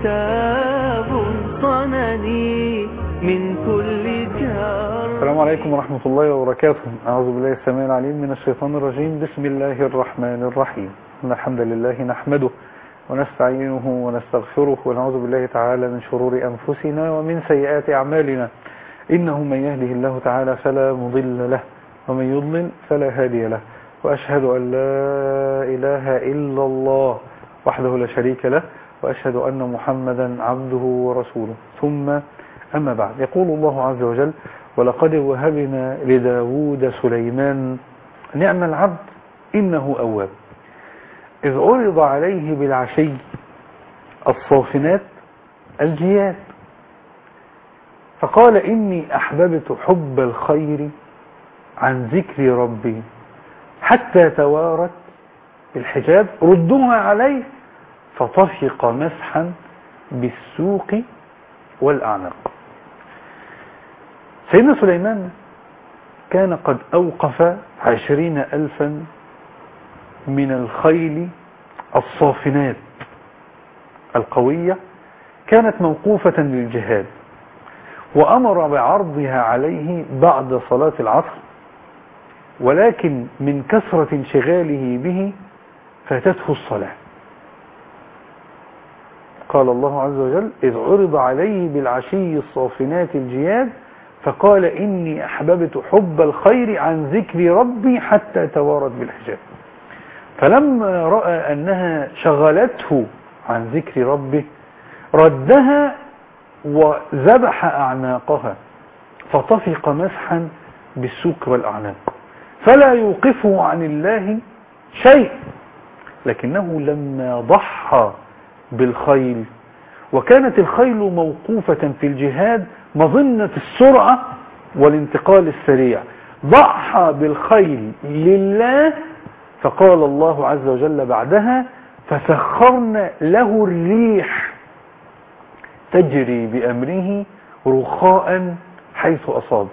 كتاب صنني من كل جار. السلام عليكم ورحمة الله وبركاته. أعوذ بالله السميع العليم من الشيطان الرجيم. بسم الله الرحمن الرحيم. إن الحمد لله نحمده ونستعينه ونستغفره ونعوذ بالله تعالى من شرور أنفسنا ومن سيئات أعمالنا. إنه من يهده الله تعالى فلا مضل له ومن يضلل فلا هادي له، وأشهد أن لا إله إلا الله وحده لا شريك له، وأشهد أن محمدا عبده ورسوله. ثم أما بعد، يقول الله عز وجل: ولقد وهبنا لداود سليمان نعم العبد إنه أواب إذ عرض عليه بالعشي الصافنات الجياد فقال إني أحببت حب الخير عن ذكر ربي حتى توارت الحجاب ردوها عليه فطفق مسحا بالسوق والأعناق. سيدنا سليمان كان قد أوقف 20,000 من الخيل الصافنات القوية، كانت موقوفة للجهاد، وأمر بعرضها عليه بعد صلاة العصر، ولكن من كثرة انشغاله به فاتته الصلاة. قال الله عز وجل: إذ عرض عليه بالعشي الصافنات الجياد فقال إني أحببت حب الخير عن ذكر ربي حتى توارت بالحجاب. فلما رأى أنها شغلته عن ذكر ربه ردها وذبح أعناقها فطفق مسحا بالسوق والأعناق، فلا يوقفه عن الله شيء. لكنه لما ضحى بالخيل، وكانت الخيل موقوفة في الجهاد مظنة السرعة والانتقال السريع، ضحى بالخيل لله، فقال الله عز وجل بعدها: فسخرنا له الريح تجري بأمره رخاء حيث أصاب.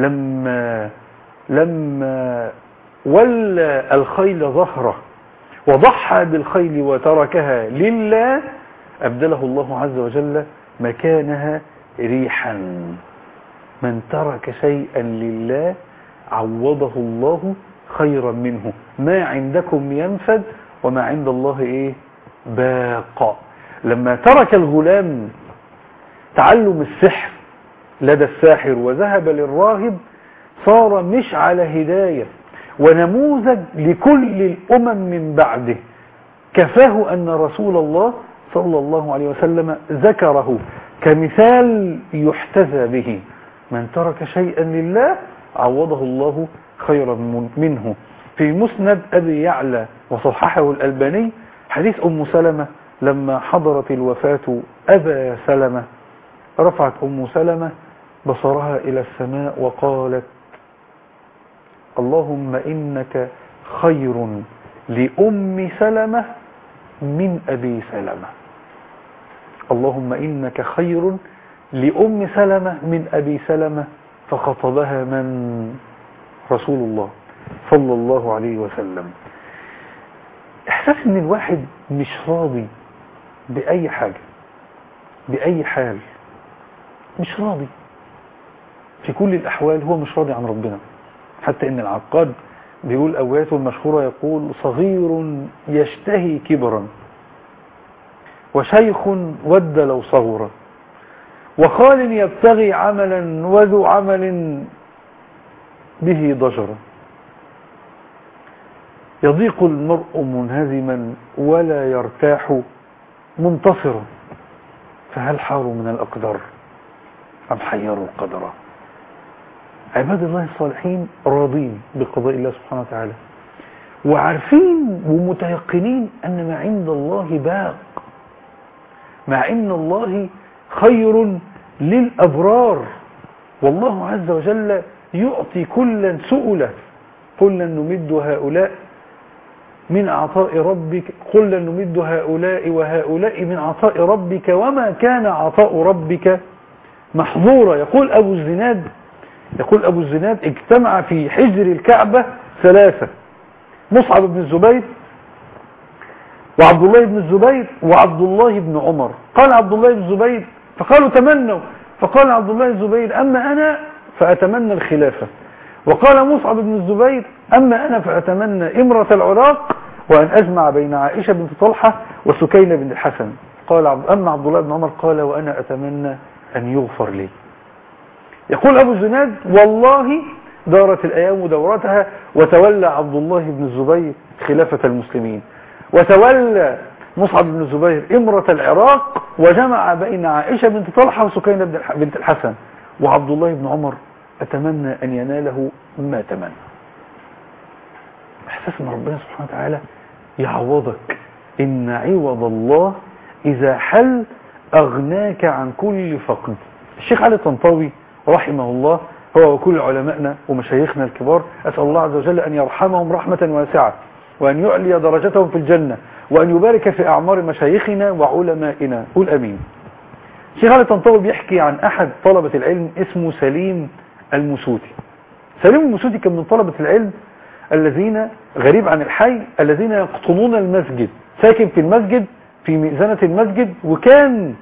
لما ولى الخيل ظهره وضحى بالخيل وتركها لله أبدله الله عز وجل مكانها ريحا. من ترك شيئا لله عوضه الله خيرا منه. ما عندكم ينفد وما عند الله باق. لما ترك الغلام تعلم السحر لدى الساحر وذهب للراهب صار مشعل هداية ونموذج لكل الأمم من بعده. كفاه أن رسول الله صلى الله عليه وسلم ذكره كمثال يحتذى به. من ترك شيئا لله عوضه الله خيرا منه. في مسند أبي يعلى وصححه الألباني حديث أم سلمة لما حضرت الوفاة أبا سلمة، رفعت أم سلمة بصرها إلى السماء وقالت: اللهم إنك خير لأم سلمة من أبي سلمة. اللهم إنك خير لأم سلمة من أبي سلمة. فخطبها من؟ رسول الله صلى الله عليه وسلم. إحساس إن الواحد مش راضي بأي حاجة بأي حال، مش راضي في كل الأحوال، هو مش راضي عن ربنا. حتى إن العقاد بيقول أوياته المشهورة يقول: صغير يشتهي كبرا، وشيخ ود لو صغر، وخال يبتغي عملا، وذو عمل به ضجرا. يضيق المرء منهزما ولا يرتاح منتصرا، فهل حاروا من الأقدار أم حيروا القدر؟ عباد الله الصالحين راضين بقضاء الله سبحانه وتعالى، وعارفين ومتيقنين أن ما عند الله باق، مع إن الله خير للأبرار. والله عز وجل يعطي كلا سؤله. كلا نمد هؤلاء من عطاء ربك، كلا نمد هؤلاء وهؤلاء من عطاء ربك وما كان عطاء ربك محظورا. يقول أبو الزناد اجتمع في حجر الكعبة 3: مصعب بن الزبير وعبد الله بن الزبير وعبد الله بن عمر. قال عبد الله بن الزبير فقالوا تمنوا، فقال عبد الله بن الزبير أما أنا فأتمنى الخلافة. وقال مصعب بن الزبير أما أنا فأتمنى إمرة العراق وأن أجمع بين عائشة بنت طلحة وسكينة بن الحسن. قال أما عبد الله بن عمر قال وأنا أتمنى أن يغفر لي. يقول أبو الزناد والله دارت الأيام دورتها وتولى عبد الله بن الزبير خلافة المسلمين، وتولى مصعب بن الزبير إمرة العراق وجمع بين عائشة بنت طلحة وسكينة بنت الحسن، وعبد الله بن عمر أتمنى أن يناله ما تمنى. احساس ان ربنا سبحانه وتعالى يعوضك، ان عوض الله اذا حل اغناك عن كل فقد. الشيخ علي الطنطاوي رحمه الله هو وكل علمائنا ومشايخنا الكبار، اسال الله عز وجل ان يرحمهم رحمه واسعه وان يعلي درجتهم في الجنه وان يبارك في اعمار مشايخنا وعلمائنا، قول امين. الشيخ علي الطنطاوي بيحكي عن احد طلبه العلم اسمه سليم المسوتي. سليم المسوتي كان من طلبه العلم الذين غريب عن الحي الذين يقطنون المسجد، ساكن في المسجد في مئذنة المسجد، وكان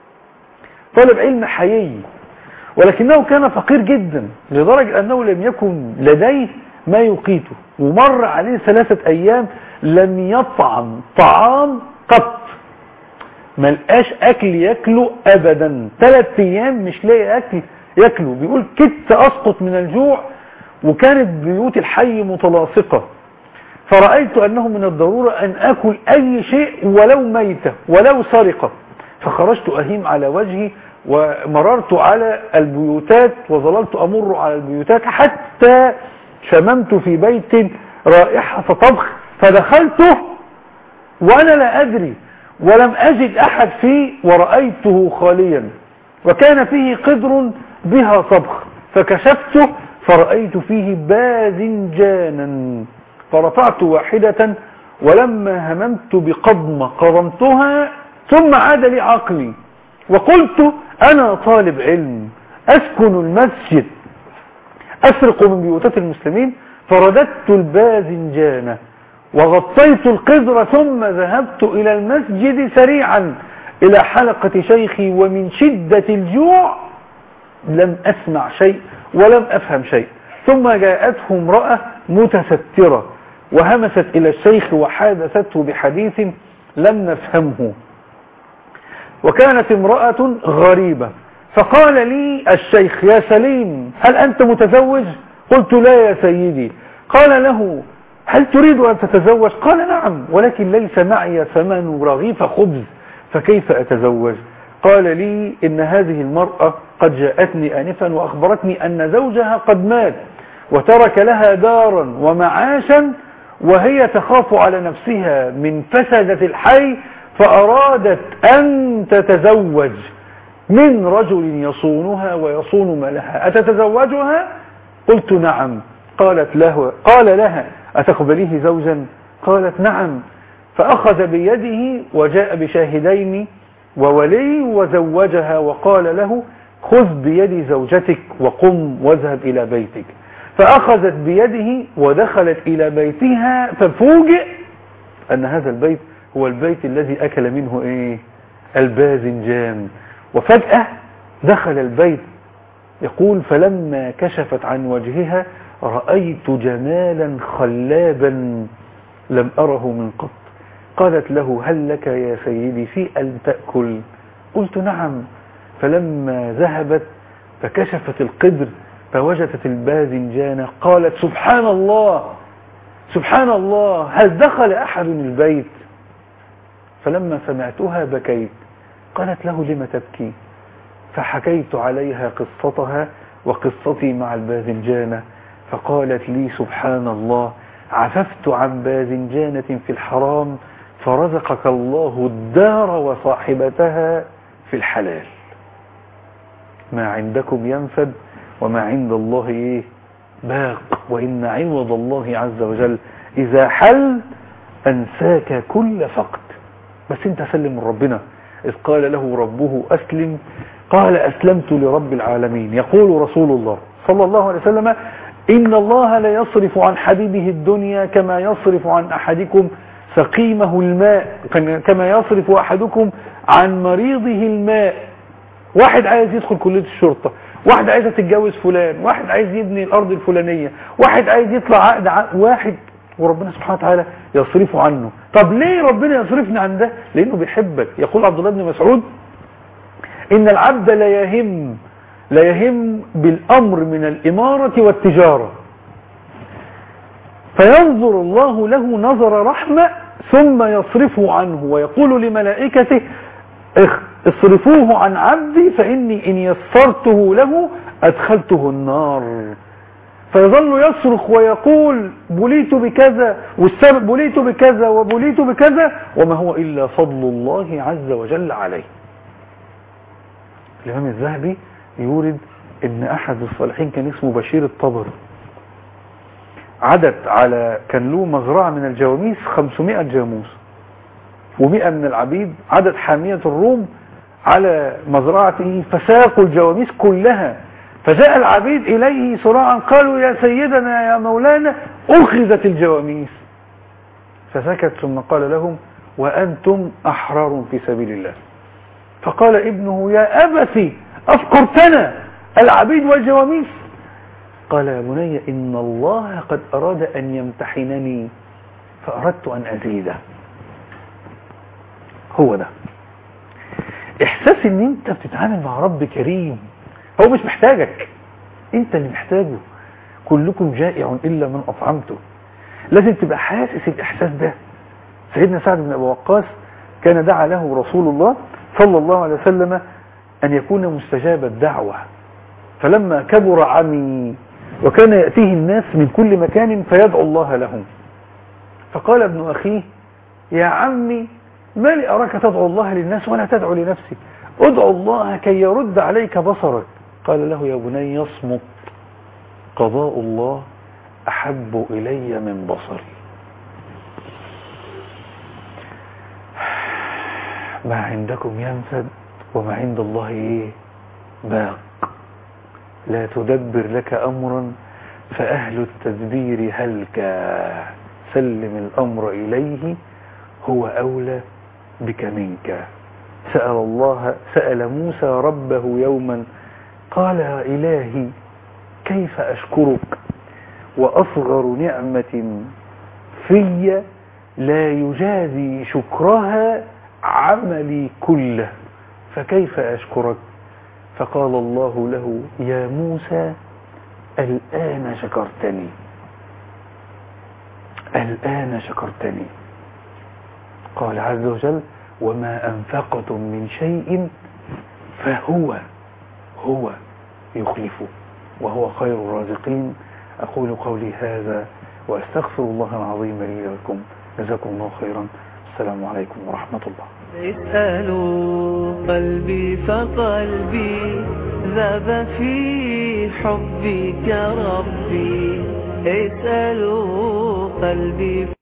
طالب علم حيي، ولكنه كان فقير جدا لدرجة أنه لم يكن لديه ما يقيته، ومر عليه 3 أيام لم يطعم طعام قط، ملقاش أكل يأكله أبدا. 3 أيام مش لاقي أكل يأكله، بيقول كدت أسقط من الجوع، وكانت بيوت الحي متلاصقة، فرأيت أنه من الضرورة أن أكل أي شيء ولو ميتة ولو سرقة، فخرجت أهيم على وجهي ومررت على البيوتات وظللت أمر على البيوتات حتى شممت في بيت رائحة طبخ فدخلته وأنا لا أدري ولم أجد أحد فيه، ورأيته خاليا وكان فيه قدر بها طبخ، فكشفته فرأيت فيه باذنجانا، فرفعت واحدة ولما هممت بقضمة قضمتها ثم عاد لي عقلي وقلت أنا طالب علم أسكن المسجد أسرق من بيوتات المسلمين، فرددت الباذنجان وغطيت القدر ثم ذهبت إلى المسجد سريعا إلى حلقة شيخي، ومن شدة الجوع لم أسمع شيء ولم أفهم شيء. ثم جاءته امرأة متسترة وهمست إلى الشيخ وحادثته بحديث لم نفهمه، وكانت امرأة غريبة. فقال لي الشيخ يا سليم هل أنت متزوج؟ قلت لا يا سيدي. قال له هل تريد أن تتزوج؟ قال نعم، ولكن ليس معي ثمن رغيف خبز فكيف أتزوج؟ قال لي إن هذه المرأة قد جاءتني آنفا وأخبرتني أن زوجها قد مات وترك لها دارا ومعاشا، وهي تخاف على نفسها من فسدة الحي، فأرادت أن تتزوج من رجل يصونها ويصون مالها، أتتزوجها؟ قلت نعم. قال لها أتقبليه زوجا؟ قالت نعم. فأخذ بيده وجاء بشاهدين وولي وزوجها، وقال له خذ بيد زوجتك وقم واذهب إلى بيتك. فأخذت بيده ودخلت إلى بيتها، ففوجئ أن هذا البيت هو البيت الذي أكل منه الباذنجان. وفجأة دخل البيت، يقول فلما كشفت عن وجهها رأيت جمالا خلابا لم أره من قط. قالت له هل لك يا سيدي في أن تأكل؟ قلت نعم. فلما ذهبت فكشفت القدر فوجدت الباذنجان، قالت سبحان الله سبحان الله هل دخل أحد البيت؟ فلما سمعتها بكيت. قالت له لم تبكي؟ فحكيت عليها قصتها وقصتي مع الباذنجانة، فقالت لي سبحان الله عففت عن باذنجانة في الحرام فرزقك الله الدار وصاحبتها في الحلال. ما عندكم ينفد وما عند الله باق، وإن عوض الله عز وجل إذا حل أنساك كل فقد. بس انت سلم من ربنا. إذ قال له ربه أسلم قال أسلمت لرب العالمين. يقول رسول الله صلى الله عليه وسلم إن الله لا يصرف عن حبيبه الدنيا كما يصرف عن أحدكم سقيمه الماء كما يصرف أحدكم عن مريضه الماء. واحد عايز يدخل كلية الشرطة، واحد عايز تتجوز فلان، واحد عايز يبني الأرض الفلانية، واحد عايز يطلع عقد واحد، وربنا سبحانه وتعالى يصرفه عنه. طب ليه ربنا يصرفنا عن ده؟ لأنه بيحبك. يقول عبد الله بن مسعود إن العبد لا يهم بالأمر من الإمارة والتجارة، فينظر الله له نظر رحمة ثم يصرفه عنه ويقول لملائكته اصرفوه عن عبدي فإني إن يسرته له أدخلته النار. فيظل يصرخ ويقول بليت بكذا والسبب بليت بكذا وبليت بكذا وما هو إلا فضل الله عز وجل عليه. الإمام الذهبي يورد إن أحد الصالحين كان اسمه بشير الطبر، عدت على كان له مزرعة من الجواميس 500 جاموس و100 من العبيد، عدد حامية الروم على مزرعته فساقوا الجواميس كلها. فجاء العبيد إليه سراعا قالوا يا سيدنا يا مولانا أخذت الجواميس، فسكت ثم قال لهم وأنتم أحرار في سبيل الله. فقال ابنه يا أبتي أفقرتنا العبيد والجواميس؟ قال يا بني إن الله قد أراد أن يمتحنني فأردت أن أزيده. هو ده إحساس إن أنت بتتعامل مع رب كريم، هو مش محتاجك، أنت اللي محتاجه. كلكم جائع إلا من أطعمته. لازم تبقى حاسس الإحساس ده. سيدنا سعد بن أبي وقاص كان دعا له رسول الله صلى الله عليه وسلم أن يكون مستجاب الدعوة، فلما كبر عمي وكان يأتيه الناس من كل مكان فيدعو الله لهم، فقال ابن أخيه يا عمي ما لي أراك تدعو الله للناس ولا تدعو لنفسك، ادعو الله كي يرد عليك بصرك. قال له يا بني يصمت، قضاء الله أحب إلي من بصري. ما عندكم ينفد وما عند الله باق. لا تدبر لك أمرا فأهل التدبير هلكا، سلم الأمر إليه هو أولى بك منك. سأل موسى ربه يوما قال يا إلهي كيف أشكرك وأصغر نعمة في لا يجازي شكرها عملي كله فكيف أشكرك؟ فقال الله له يا موسى الآن شكرتني، الآن شكرتني. قال عز وجل وما أنفقتم من شيء فهو يخلفه وهو خير الرازقين. أقول قولي هذا وأستغفر الله العظيم لي ولكم، جزاكم الله خيرا. السلام عليكم ورحمة الله. اسألوا قلبي فقلبي ذاب في حبك ربي، اسألوا قلبي